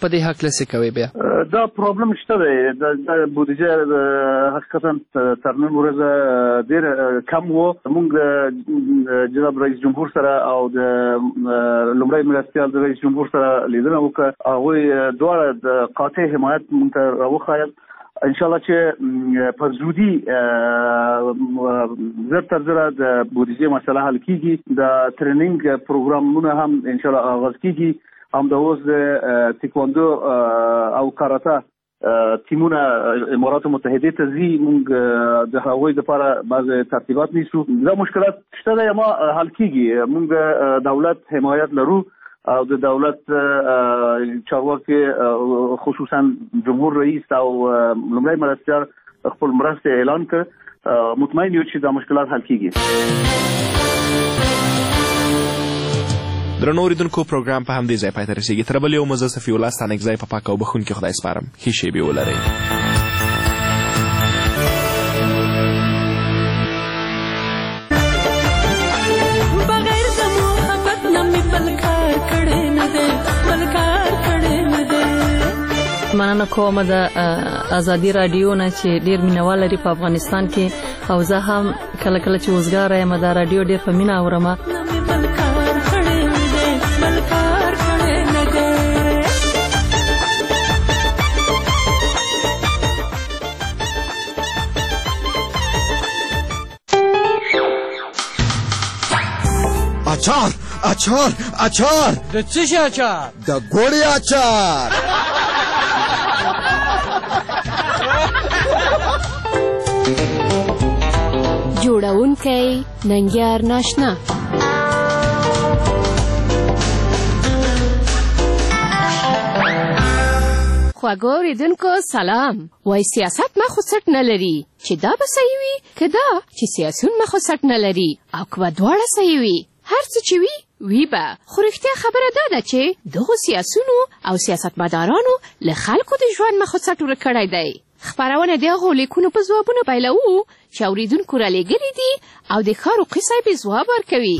په دې هکله څه کوئ بیا؟ دا پرابلم شته دی، د بودیجه حقیقتا تر نن ورځې ډېر کم و. موږ جناب رئیس جمهور سره او د لومړی مرستیال د رئیس جمهور سره لیدنه وکړه. هغوی دواړه د قاطع حمایت موږ ته راوښایل. انشاءالله چې په زودي زر تر زره د بودیجې مسله حل کیږي. د ټریننګ پروګرامونه هم انشاءالله آغاز کیږي. هم د اوس د تیکواندو او کاراته تیمونه امارات متحده ته ځي. موږ د هغوی دپاره بعض ترتیبات نیسو. دا مشکلات شته دی اما حل کیږي. موږ دولت حمایت لرو او د دولت چارواکي خصوصا جمهور رئیس او لومړی مرستیال خپل مرستې اعلان کړ. مطمئن یو چې دا مشکلات حل کیږي. درنو اوریدونکو، پروګرام په همدې ځای پای ته رسیږي. تر بل یو مزه صفي الله ستانکزی په پاک او بخښونکي خدای سپارم. ښې شېبې ولرئ. مننه کوم د ازادي رادیو نه چې ډیر مینوال لري په افغانستان کې، او زه هم کله کله چې وزګاره یم د رادیو ډیر په مینه اورم. اچار اچار اچار. د څه شي اچار؟ د ګوړې اچار. جوړونکی ننګیار ناشنا. خواږه اوریدونکو سلام. وای سیاست مخ سټ نه لري چې دا به صحیح وي که دا چې سیاسون مخ سټ نه لري او که دواړه صحیح وي. هر څه چې وي به، خو رښتیا خبره دا ده چې دغو سیاسونو او سیاستمدارانو له خلکو د ژوند مخ سټ ورک کړی دی. خپرونه د هغو لیکونو په ځوابونو پیلوو چې اوریدونکو رالیږلي دي او د ښاروقي صاحب ځواب ورکوي.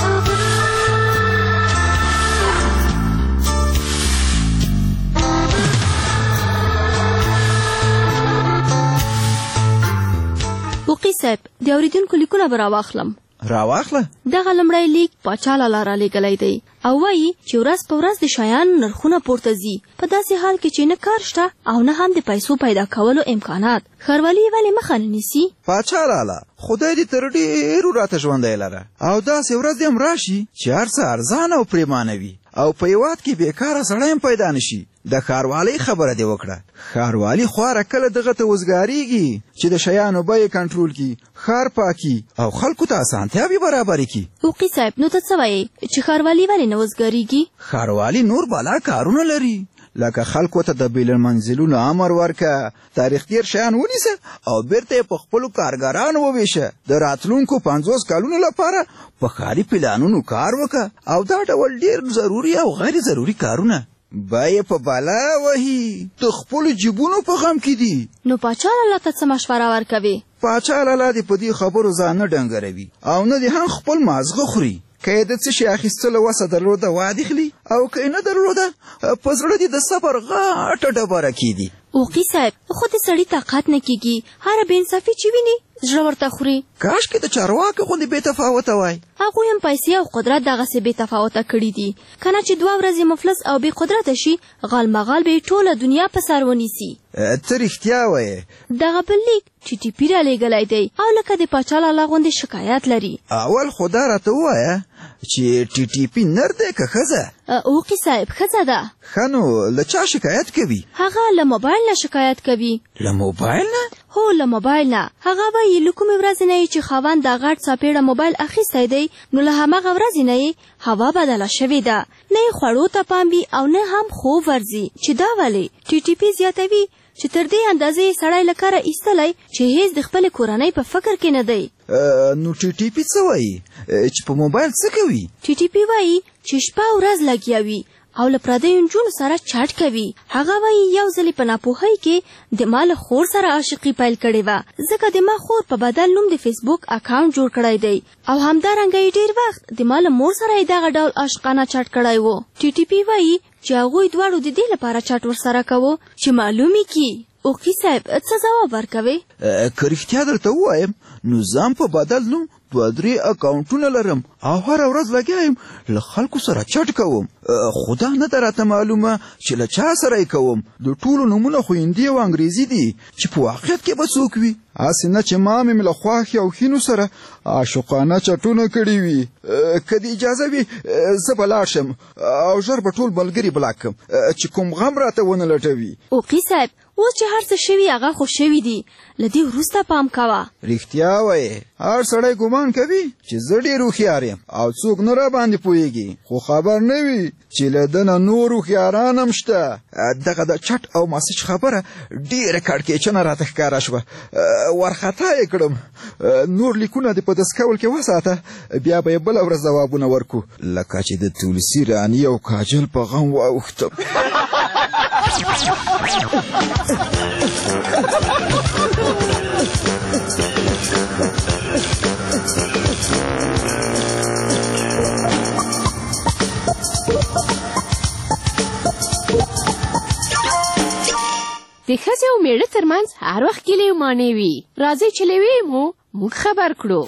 وقي صاحب، د اوریدونکو لیکونه به راواخلم. راواخله. دغه لمړی لیک پاچا لالا رالیږلی دی او وایي چې ورځ په ورځ د شیانو نرخونه پورته ځي، په داسې حال کې چې نه کار شته او نه هم د پیسو پیدا کولو امکانات. ښاروالي ولې مخه نه نیسي؟ پاچا لالا، خدای دې تر ډېرو راته ژوندی لره او داسې ورځ دې هم راشي چې هر څه ارزانه او پریمانه وي او په هېواد کې بېکاره سړی هم پیدا نشي. د ښاروالۍ خبره دې وکړه. ښاروالي خواره کله دغه ته وزګارېږي چې د شیانو بیې کنټرول کړي، ښار پاکي او خلکو ته اسانتیاوې برابرې کړي. وقي صاحب، نو ته څه وایې چې ښاروالي ولې نه وزګارېږي؟ ښاروالي نور بالا کارونه لري، لکه خلکو ته د بیل المنزلونو امر ورکه، تاریخ تیر شیان ونیسه او بیرته یې په خپلو کارګرانو وویشه. د راتلونکو 50 کلونو لپاره په ښاري پلانونو کار وکړه او دا ډول ډېر ضروري او غیر ضروري کارونه بیې په بالا وهي، د خپلو جیبونو په غم کې دي. نو پاچا لالا ته څه مشوره ورکوي؟ پاچا لالا دې په دې خبرو ځان نه ډنګروي او نه دې هم خپل مازغه خوري. که یې د څه شي اخیستلو وسه درلوده وادې خلي او که یې نه درلوده په زړه دې د صبر غاټه ډبره کیدي. وقي صاحب، خو د سړي طاقت نه کیږي، هره بې انصافي چې ویني زړه ورته خوري. کاشکې د چارواکو غوندې بې تفاوته وای. هغوی هم پیسې او قدرت دغسې بې تفاوته کړي دي. که نه چې 2 ورځې مفلس او بې قدرته شي، غالمغال به یې ټوله دنیا په سر ونیسي. ته رښتیا وایې. دغه بل لیک چې ټیپي رالیږلی دی او لکه د پاچا لالا غوندې شکایت لري. اول خو دا راته ووایه چې ټي ټي پي نر دی که ښځه؟ وقي صاحب، ښځه ده. ښه نو له چا شکایت کوي؟ هغه له موبایل نه شکایت کوي. له موبایل نه؟ هو، له موبایل نه. هغه وایي له کومې ورځې نه چې خاوند دا غټ څاپېړه موبایل اخیستی دی، نو له هماغه ورځې نه یې هوا بدله شوې ده. نه یې خوړو ته پام وي او نه هم خوب ورځي. چې دا ولې؟ ټي ټي پي زیاتوي چې تر دې اندازې سړی له کاره ایستلی چې هیڅ د خپلې کورنۍ په فکر کې نه دی. نو ټي ټي پي څه وایي چې په موبایل څه کوي؟ ټي ټي پي وایي چې شپه ورځ لګیا وي او له پردیو نجونو سره چټ کوي. هغه وایي یو ځلې په ناپوهۍ کې د ما له خور سره عاشقي پیل کړې وه، ځکه د ما خور په بدل نوم د فیسبوک اکاونټ جوړ کړی دی او همدارنګه یې ډېر وخت د ما له مور سره یې دغه ډول عاشقانه چټ کړی و. ټي ټي پي وایي چې هغوی دواړو د دې لپاره چټ ورسره کوو چې معلومي کی اوقي صاحب څه جواب ورکوي؟ که رښتیا درته ووایم نو ځان په بدل نوم 2-3 اکاونټونه لرم او هره ورځ لګیا یم له خلکو سره چټ کوم. خو دا نه ده راته معلومه چې له چا سره یې کوم. د ټولو نومونه خو هندي او انګریزي دي چې په واقعیت کې به څوک وي. هسې نه چې ما مې له خواښې او ښینو سره عاشقانه چټونه کړي وي. که د اجازه وي زه به لاړ شم او ژر به ټول ملګري بلاک کړم چې کوم غم راته ونه لټوي. اوقي صاحب اوس چې هر څه شوي هغه خو شوي دي، له دې وروسته پام کوه. رښتیا وایې هر سړی ګمان کوي چې زه ډېر هوښیار یم او څوک نه راباندې پوهېږي، خو خبر نه وي چې له ده نه نور هوښیاران هم شته. دغه د چټ او مسیج خبره ډېره کړکېچنه راته ښکاره شوه. ورخطا یې کړم. نور لیکونه دې په دستکول کې وساته، بیا به یې بله ورځ ځوابونه ورکو، لکه چې د تولسي راني او کاجل په غم واوښتم. د ښځې او میړه ترمنځ هر وخت ګیلې او مانې وي. راځئ چې له ویې مو موږ خبر کړو.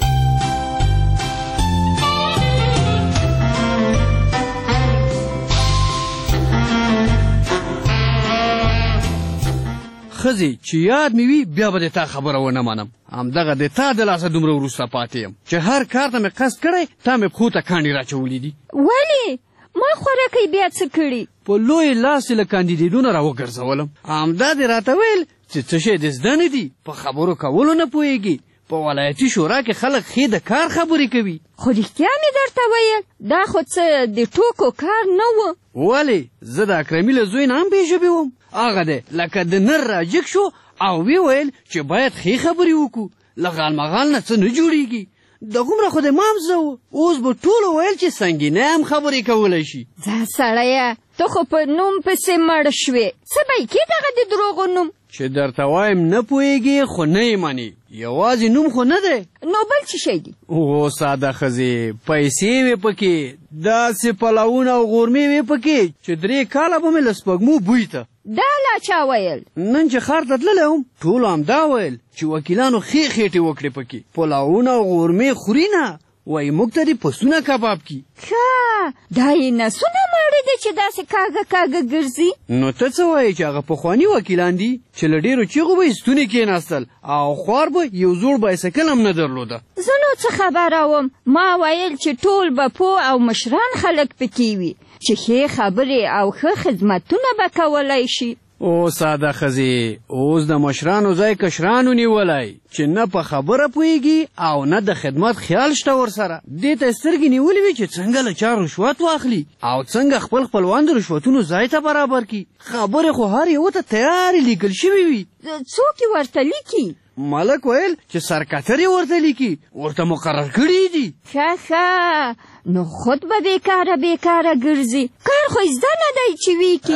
ښځې چې یاد مې وي بیا به د تا خبره ونه منم. همدغه د تا د لاسه دومره وروسته پاتې یم چې هر کار ته مې قصد کړی تا مې پښو ته کاڼي راچولي دي. ولې ما خوراکۍ بیا څه کړي؟ په لوی لاس یې له کاندیدېدونه راوګرځولم. همدا دې راته ویل چې څه شی د زده نه دي، په خبرو کولو نه پوهېږي. په ولایتي شورا کې خلک ښې د کار خبرې کوي. خو رښتیا مې درته ویل دا خو څه د ټوکو کار نه و. ولې زه د اکرمي له زوی نه هم بېژبې وم. هغه دی لکه د نر راجګ شو او وی ویل چې باید ښې خبرې وکړو، له غالمغال نه څه نه جوړېږي. دغومره خو د مام زه و، اوس به ټولو ویل چې سنګینه هم خبرې کولی شي. ځه سړیه ته خو په نوم پسې مړ شوې، څه به یې کې دغه د دروغو نوم؟ چې درته وایم نه پوهېږي خو نه یې منې، یوازې نوم خو نه دی. نو بل څه شی دي؟ او ساده ښځې پیسې وې پکې، داسې پلونه او غورمې وې پکې چې 3 کاله به مې له سپږمو بوی ته. دا لا چا ویل؟ نن چې ښار ته تللی وم ټولو همدا ویل چې وکیلانو ښې خېټې وکړې پکې، پلونه او غورمې خوري نه، وایي موږ ته دې پسونه کباب کي. ښه دا یې نسونه ماړه دی چې داسې کاږه کاږه ګرځي. نو ته څه وایې چې هغه پخواني وکیلان دي چې له ډېرو چیغو به یې ستونې کېناستل او خوار به یو زوړ بایسکل هم نه درلوده. زه نو څه خبره وم، ما ویل چې ټول به پوه او مشران خلک پکې وي چې ښې خبرې او ښه خدمتونه به کولی شي. او ساده ښځې اوس د مشرانو ځای کشرانو نیولی چې نه په خبره پوهېږي او نه د خدمت خیال شته ورسره. دې ته سترګې نیولې وي چې څنګه له چا رشوت واخلي او څنګه خپل خپلوان د رشوتونو ځای ته برابر کړي. خبرې خو هر یوه ته تیارې لیکل شوي وي. څوک یې ورته لیکي؟ ملک ویل چې سرکتر یې ورته لیکي، ورته مقرر کړي دي. ښه نو خود به بیکاره ګرځي، کار خو زده نه دی چې ویکي.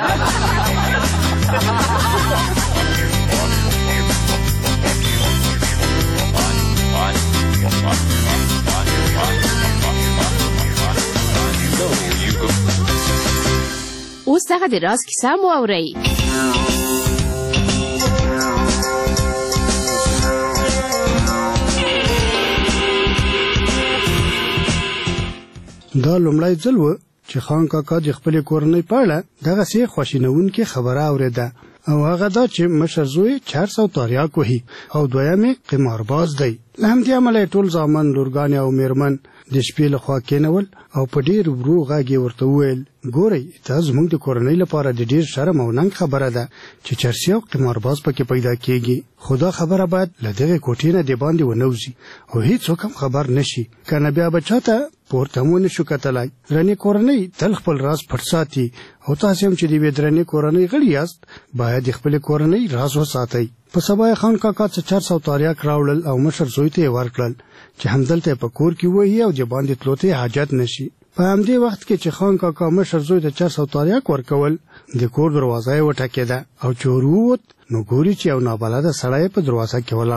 اوس دغه د راز کیسه مو اورئ. دا لومړی ځل و چې خان کاکا د خپلې کورنۍ په اړه دغسې خواشینونکې خبره اورېده، او هغه دا چې مشر زوی 400 تاریاک وهي او دویم یې قمارباز دی. له همدې امله یې ټول زامن، لورګانې او میرمن د شپې لخوا کېنول او په ډېر ورو غږ یې ورته وویل ګورئ دا زموږ د کورنۍ لپاره د ډېر شرم او ننګ خبره ده چې چرسي او قمارباز پکې پیدا کېږي، خو دا خبره باید له دغې کوټې نه دباندې ونوځي او هېڅوک هم خبر نشي، کنه بیا به چاته پورته هم ونه شو کتلی. درنې کورنۍ تل خپل راز پټ ساتي او تاسې هم چې د یوې درنې کورنۍ غړي یاست باید د خپلې کورنۍ راز وساتئ. په سبا یې خان کاکا څه 400 تاریاک راوړل او مشر زوی ته یې ورکړل چې همدلته په کور کې ووهي او د باندې تلو ته حاجت نشي. په همدې وخت کې چې خان کاکا مشر زوی ته 400 تاریاک ورکول، د کور دروازه یې وټکېده او چې ور ووت نو ګوري چې یو نابلده سړی په دروازه کې ولاړ دی.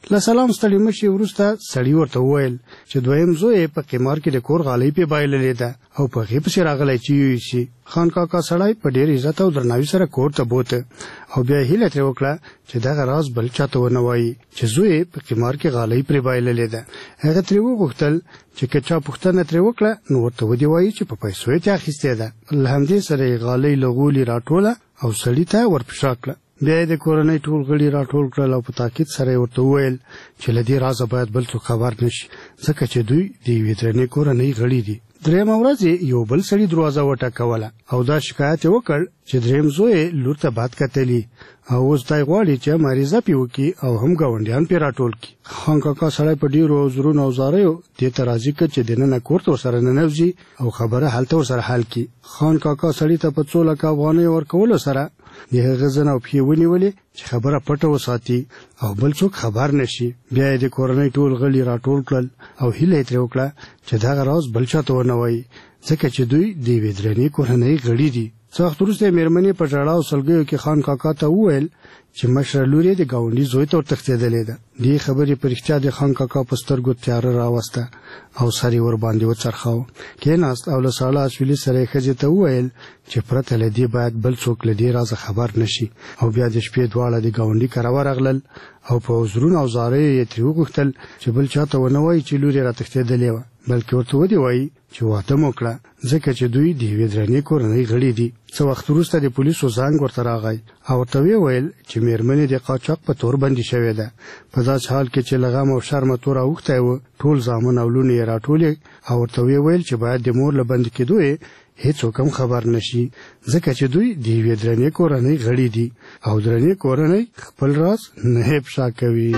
له سلام ستړي مشي وروسته سړي ورته وویل چې دویم زوی په قمار کې د کور غالۍ په بایللې ده او په هغې پسې راغلی چې یوسي. خان کاکا سړی په ډېر عزت او درناوي سره کور ته بوته او بیا یې هیله ترې وکړه چې دغه راز بل چاته ونه وایي چې زوی په قمار کې غالۍ پرې بایللې ده. هغه ترې وغوښتل چې که چا پوښتنه ترې وکړه نو ورته ودې وایي چې په پیسو یې اخیستې ده. له همدې سره یې غالۍ له غولي راټوله او سړي ته ورپشا کړه. بیا یې د کورنۍ ټول غړي راټول کړل او په تاکید سره یې ورته وویل چې له دې رازه باید بل څوک خبر نشي ځکه چې دوی د یوې درنې کورنۍ غړي دي. درېیمه ورځ یو بل سړي دروازه وټکوله او دا شکایت یې وکړ چې درېیم زوی لور ته بد کتلي او اوس دی غواړي چې مریضه پې وکړي او هم ګاونډیان پې راټول کړي. خان کاکا سړی په ډېرو عذرونو او زاریو دې ته راضي کړ چې دننه کور ته ورسره ننوځي او خبره هلته ورسره حل کړي. خان کاکا سړي ته په 2 لکه افغانۍ ورکولو سره د هغه زن او پښې ونیولې چې خبره پټه وساتي او بل څوک خبر نشي. بیا یې د کورنۍ ټول غړي راټول کړل او هیله یې ترې وکړه چې دغه راز بل چاته ونه وایي ځکه چې دوی د یوې درنې کورنۍ غړي دي. څه وخت وروسته یې مېرمنې په ژړا او سلګیو کې خان کاکا ته وویل چې مشره لور یې د ګاونډي زوی ته ورتښتېدلې ده. دې خبرې په رښتیا د خان کاکا په سترګو تیاره راوسته او سر یې ورباندې وڅرخاوه. کېناست او له ساړه اسویلي سره یې ښځې ته وویل چې پرته له دې باید بل څوک له دې رازه خبر نشي او بیا د شپې دواړه د ګاونډي کره ورغلل او په عذرونو او زاریو یې ترې وغوښتل چې بل چاته ونه وایي چې لور یې راتښتېدلې وه بلکې ورته ودې وایي چې واده مو کړه ځکه چې دوی د یوې درنې کورنۍ غړي دي. څه وخت وروسته د پولیسو زنګ ورته راغی او ورته ویې ویل چې مېرمنې د قاچاق په تور بندي شوې ده. په داسې حال کې چې له غم او شرمه تور اوښتی و ټول زامن او لوڼې یې راټولې او ورته ویې ویل چې باید د مور له بندي کېدو یې هیڅوک هم خبر نشي ځکه چې دوی د یوې درنې کورنۍ غړي دي او درنې کورنۍ خپل راز نه افشا کوي.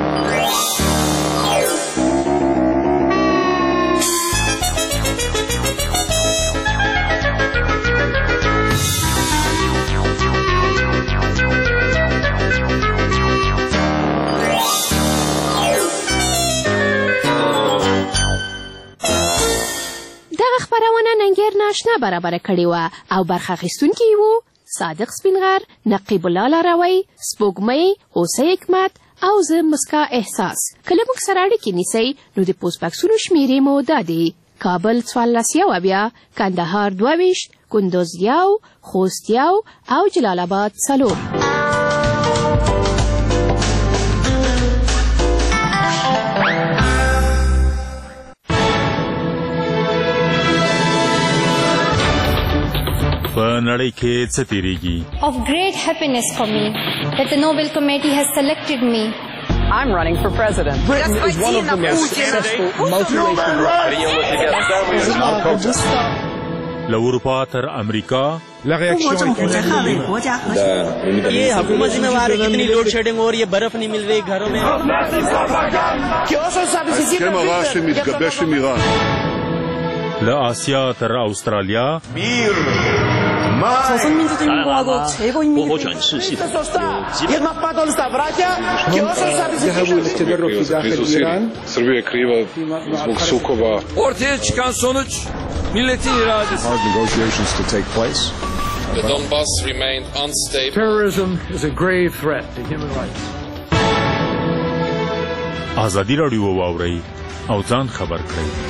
ناشنا برابر کړی و او برخه اخیستونکي وو صادق سپینغر، نقیب الله لاروی، سپوږمۍ، اوسه حکمت او زه مسکا احساس. کله موږ سره اړیکې نیسئ نو د پوسټ باکسونو شمیرې مو دا دي: کابل 14 کندهار 22 کندوز 1 خوست 1 او جلال آباد 4. نړۍ کې څه تیریږي؟ Of great happiness for me that the Nobel Committee has selected me. I'm running for president. Britain is one of the most successful multiracial له اروپا تر امریکا ये हुकूमत जिम्मेवार है कितनी load shedding और ये बर्फ नहीं मिल रही घरों में. له آسیا تر استرالیا 조선민주주의인공화국 최고인민의 ortaya çıkan sonuç milletin iradesi. The Donbas remained unstable. Terrorism is a grave threat to human rights. ازادي راډیو واورئ او ځان خبر کړئ.